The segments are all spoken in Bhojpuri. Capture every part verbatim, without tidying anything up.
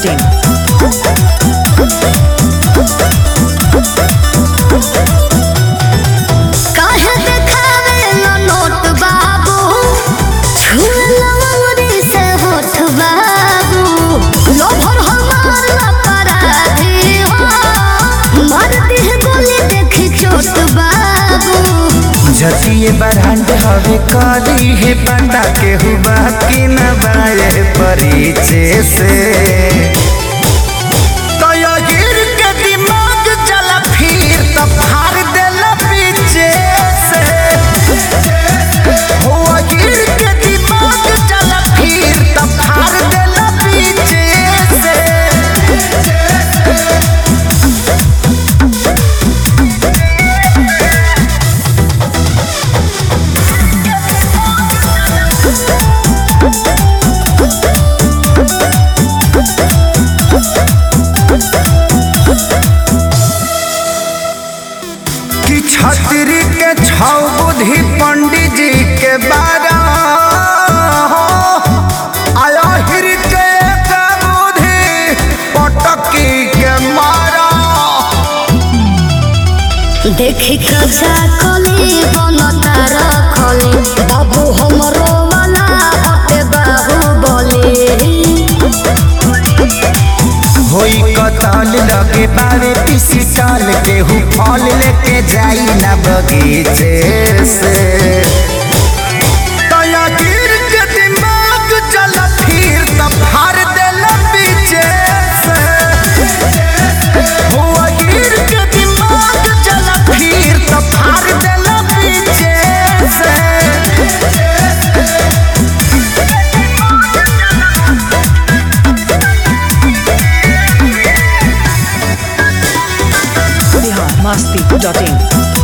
Dot in. जतिये बरहंड हवे करी है पता के हुआ कि न बाए परिचय से तो यो गिर के दिमाग चला फिर तो फाड़ देला पीछे से हो गिर के दिमाग चला फिर तो फाड़ देला पीछे से छतरी के छौ बुद्धि पंडित जी के बारा आया हिर के एक बुद्धि पटकी के मारा देखी कजा कली बनता रखली बाबू हमरो वाला हटे बाहु बोली होई कतल लगे बारे पीसी चाल के हु फल लेके जाई ना बगीचे से तया गिर के दिमाग चला फिर तब हार देला पीछे से हुआ गिर के दिमाग चला फिर तब हार देला पीछे से मस्ती डॉट इन।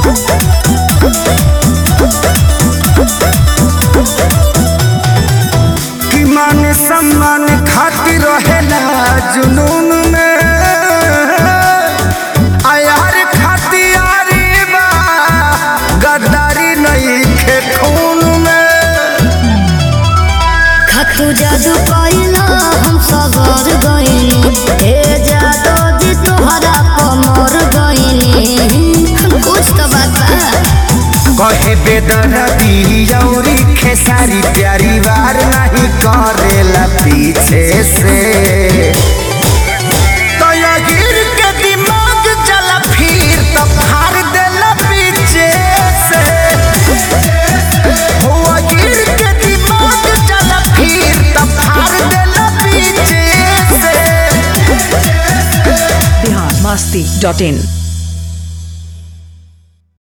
कि मान सम्मान खातिर रहेला जुनून में आयार खातियारी बा गद्दारी नहीं खे खून में खतु जादू कइला हम सगर गइनी ए जादू जी तोहरा कमर गइनी कुछ तो बात कहे बेदर्दी औरी खेसारी प्यारी वार नहीं करेला पीछे से तो या गिर के दिमाग चला फिर तो फाड़ देला पीछे से हुआ गिर के दिमाग चला फिर तो फाड़ देला पीछे से बिहार मस्ती डॉट इन।